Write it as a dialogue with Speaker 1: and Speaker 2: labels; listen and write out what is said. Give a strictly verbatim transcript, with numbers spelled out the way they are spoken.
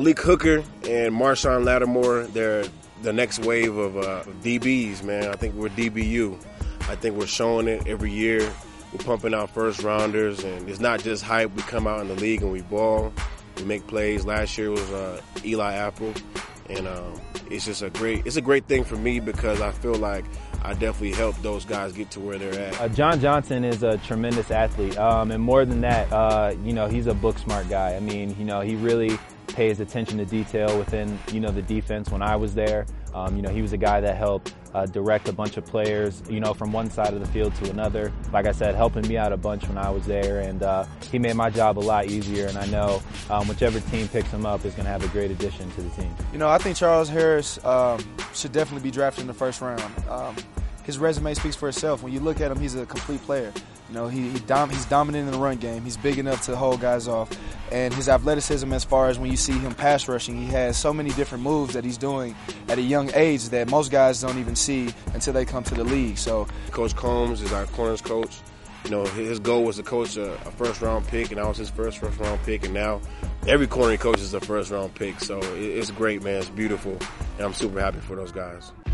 Speaker 1: Malik Hooker and Marshawn Lattimore, they're the next wave of uh, D Bs, man. I think we're D B U. I think we're showing it every year. We're pumping out first rounders, and it's not just hype. We come out in the league and we ball. We make plays. Last year was uh, Eli Apple, and um, it's just a great. It's a great thing for me because I feel like I definitely helped those guys get to where they're at.
Speaker 2: Uh, John Johnson is a tremendous athlete, um, and more than that, uh, you know, he's a book smart guy. I mean, you know, he really pays attention to detail within, you know, the defense. When I was there, um, you know, he was a guy that helped uh, direct a bunch of players, you know, from one side of the field to another. Like I said, helping me out a bunch when I was there, and uh, he made my job a lot easier. And I know um, whichever team picks him up is going to have a great addition to the team.
Speaker 3: You know, I think Charles Harris um, should definitely be drafted in the first round. Um, his resume speaks for itself. When you look at him, he's a complete player. You know, he, he dom he's dominant in the run game. He's big enough to hold guys off. And his athleticism, as far as when you see him pass rushing, he has so many different moves that he's doing at a young age that most guys don't even see until they come to the league. So,
Speaker 1: Coach Combs is our corners coach. You know, his goal was to coach a, a first-round pick, and I was his first first-round pick. And now every corner he coaches is a first-round pick. So it, it's great, man. It's beautiful, and I'm super happy for those guys.